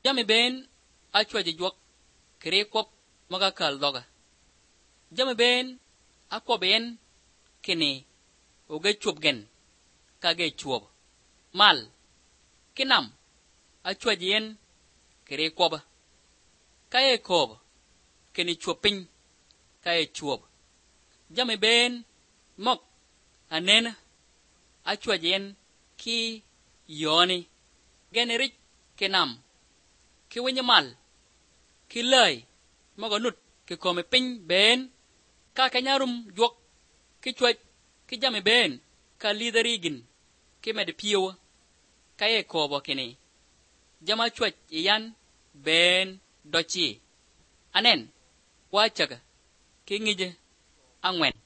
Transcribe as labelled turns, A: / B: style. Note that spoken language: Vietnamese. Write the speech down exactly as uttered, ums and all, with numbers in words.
A: jami ben achwa jijwak kere kop maga kal doga jami ben akwa ben kini oge chubgen kage chub mal kinam achwa jien kere koba kaye kob kini chupin kaye chub jami ben mok anen achwa jien ki yoni generik kinam ki winyamal ki lay maganut ki kome pin ben ka kanyarum jwak ki chwaj ki jami ben ka lidarigin ki med piyo kaye kobo kini jama chwaj iyan ben dochi anen wachaga ki ngije angwen